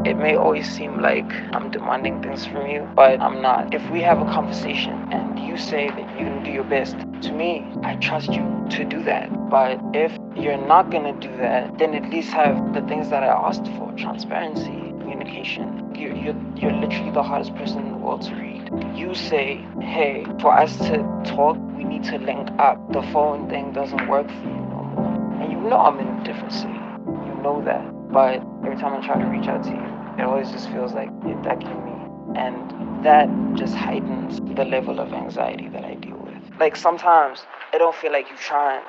It may always seem like I'm demanding things from you, but I'm not. If we have a conversation and you say that you're gonna do your best, to me, I trust you to do that. But if you're not gonna do that, then at least have the things that I asked for: transparency, communication. You're literally the hardest person in the world to read. You say, hey, for us to talk, we need to link up. The phone thing doesn't work for you no more. And you know I'm in a different city. You know that. But every time I try to reach out to you, it always just feels like you're ducking me. And that just heightens the level of anxiety that I deal with. Like sometimes it don't feel like you're trying.